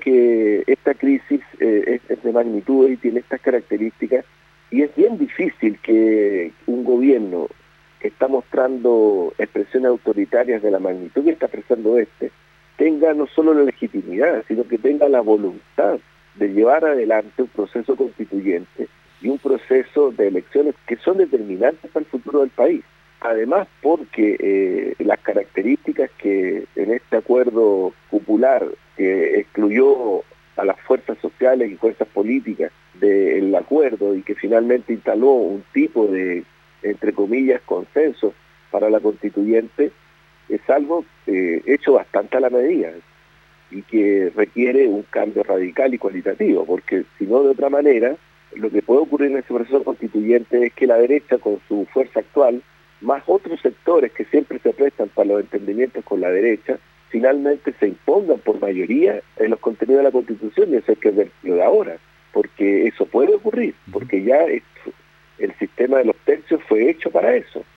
que esta crisis es de magnitud y tiene estas características, y es bien difícil que un gobierno que está mostrando expresiones autoritarias de la magnitud que está expresando tenga no solo la legitimidad, sino que tenga la voluntad de llevar adelante un proceso constituyente y un proceso de elecciones que son determinantes para el futuro del país. Además, porque las características que en este acuerdo popular que excluyó a las fuerzas sociales y fuerzas políticas del acuerdo y que finalmente instaló un tipo de, entre comillas, consenso para la constituyente, es algo hecho bastante a la medida y que requiere un cambio radical y cualitativo, porque si no, de otra manera, lo que puede ocurrir en ese proceso constituyente es que la derecha, con su fuerza actual, más otros sectores que siempre se prestan para los entendimientos con la derecha, finalmente se impongan por mayoría en los contenidos de la Constitución, y eso hay que verlo de ahora, porque eso puede ocurrir, porque ya el sistema de los tercios fue hecho para eso.